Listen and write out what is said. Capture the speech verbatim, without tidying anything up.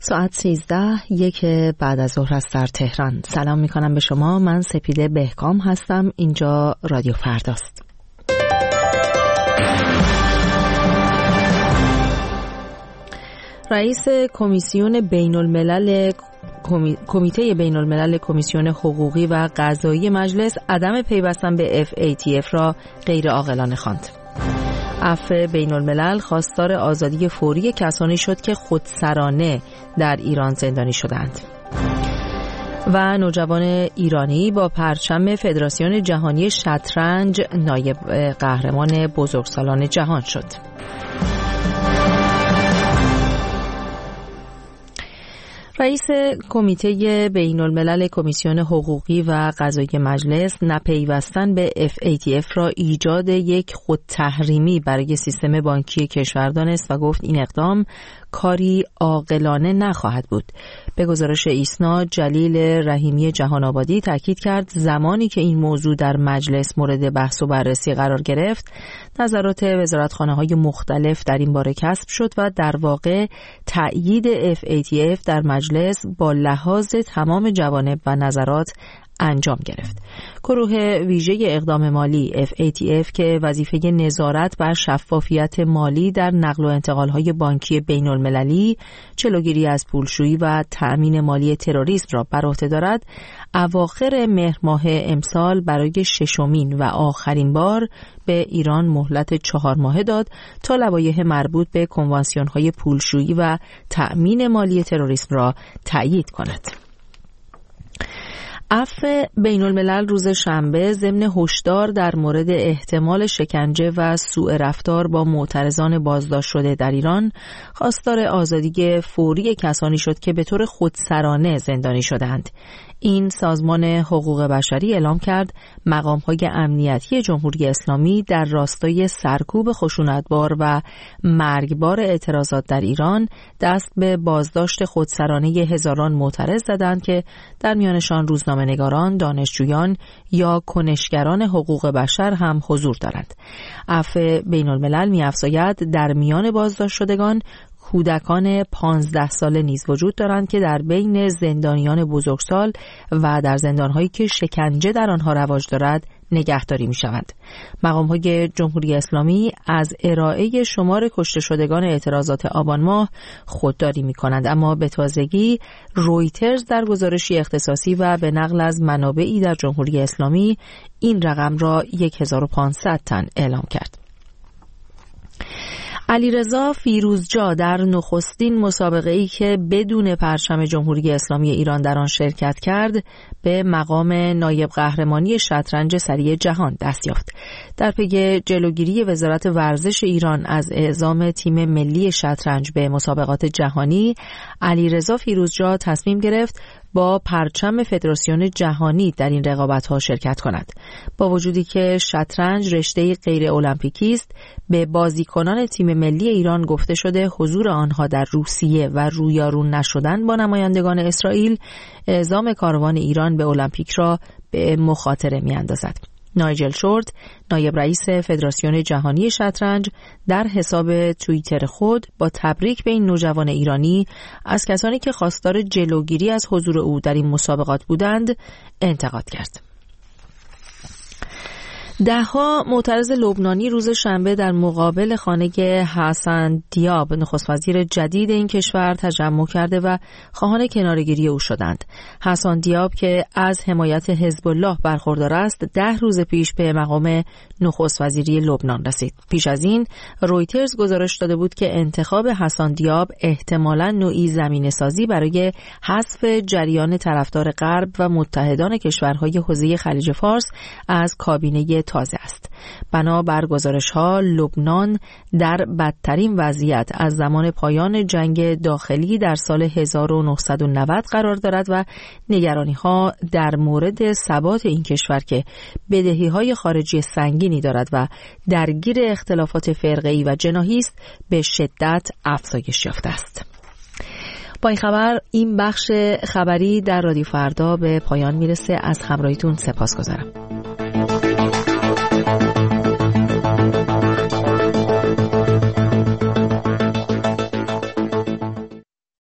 ساعت سیزده یک بعد از ظهر است در تهران. سلام می کنم به شما. من سپیده بهکام هستم. اینجا رادیو فرداست. رئیس کمیسیون بین الملل کمیته بین الملل کمیسیون حقوقی و قضایی مجلس عدم پیوستن به اف ای تی اف را غیر عاقلانه خواند. عفو بین الملل خواستار آزادی فوری کسانی شد که خودسرانه در ایران زندانی شدند. و نوجوان ایرانی با پرچم فدراسیون جهانی شطرنج نایب قهرمان بزرگسالان جهان شد. رئیس کمیته بین الملل کمیسیون حقوقی و قضایی مجلس نپیوستن به اف ای تی اف را ایجاد یک خودتحریمی برای سیستم بانکی کشور دانست و گفت این اقدام کاری عاقلانه نخواهد بود. به گزارش ایسنا، جلیل رحیمی جهان آبادی تاکید کرد زمانی که این موضوع در مجلس مورد بحث و بررسی قرار گرفت، نظرات وزارتخانه‌های مختلف در این باره کسب شد و در واقع تأیید اف ای تی اف در مجلس با لحاظ تمام جوانب و نظرات انجام گرفت. گروه ویژه اقدام مالی اف ای تی اف که وظیفه نظارت بر شفافیت مالی در نقل و انتقال‌های بانکی بین المللی، جلوگیری از پولشویی و تأمین مالی تروریسم را بر عهده دارد، اواخر مهر ماه امسال برای ششمین و آخرین بار به ایران مهلت چهار ماهه داد تا لوایح مربوط به کنوانسیون‌های پولشویی و تأمین مالی تروریسم را تأیید کند. عفو بین الملل روز شنبه ضمن هشدار در مورد احتمال شکنجه و سوء رفتار با معترضان بازداشت شده در ایران، خواستار آزادی فوری کسانی شد که به طور خودسرانه زندانی شدند. این سازمان حقوق بشری اعلام کرد مقام‌های امنیتی جمهوری اسلامی در راستای سرکوب خشونتبار و مرگبار اعتراضات در ایران دست به بازداشت خودسرانه هزاران معترض زدند که در میانشان روزنامه‌نگاران، دانشجویان یا کنشگران حقوق بشر هم حضور دارند. عفو بین الملل می‌افزاید در میان بازداشت شدگان کودکان پانزده ساله نیز وجود دارند که در بین زندانیان بزرگسال و در زندان‌هایی که شکنجه در آنها رواج دارد نگهداری می‌شوند. مقام‌های جمهوری اسلامی از ارائه شمار کشته شدگان اعتراضات آبان ماه خودداری می‌کنند، اما به تازگی رویترز در گزارشی اختصاصی و به نقل از منابعی در جمهوری اسلامی این رقم را هزار و پانصد تن اعلام کرد. علیرضا فیروزجا در نخستین مسابقه‌ای که بدون پرچم جمهوری اسلامی ایران در آن شرکت کرد، به مقام نایب قهرمانی شطرنج سری جهان دست یافت. در پی جلوگیری وزارت ورزش ایران از اعزام تیم ملی شطرنج به مسابقات جهانی، علیرضا فیروزجا تصمیم گرفت با پرچم فدراسیون جهانی در این رقابت‌ها شرکت کند. با وجودی که شطرنج رشته غیر المپیکی است، به بازیکنان تیم ملی ایران گفته شده حضور آنها در روسیه و رویارو نشدن با نمایندگان اسرائیل اعزام کاروان ایران به المپیک را به مخاطره می‌اندازد. نایجل شورت، نایب رئیس فدراسیون جهانی شطرنج، در حساب توییتر خود با تبریک به این نوجوان ایرانی از کسانی که خواستار جلوگیری از حضور او در این مسابقات بودند انتقاد کرد. ده‌ها معترض لبنانی روز شنبه در مقابل خانه حسن دیاب، نخست وزیر جدید این کشور، تجمع کرده و خواهان کناره‌گیری او شدند. حسن دیاب که از حمایت حزب الله برخوردار است، ده روز پیش به مقام نخست وزیری لبنان رسید. پیش از این رویترز گزارش داده بود که انتخاب حسن دیاب احتمالاً نوعی زمینه‌سازی برای حذف جریان طرفدار غرب و متحدان کشورهای حوزه خلیج فارس از کابینه تازه است. بنابر گزارش‌ها لبنان در بدترین وضعیت از زمان پایان جنگ داخلی در سال هزار و نهصد و نود قرار دارد و نگرانی‌ها در مورد ثبات این کشور که بدهی‌های خارجی سنگینی دارد و درگیر اختلافات فرقه‌ای و جناحی است به شدت افزایش یافته است. با این خبر این بخش خبری در رادیو فردا به پایان میرسه. از همراهیتون سپاسگزارم.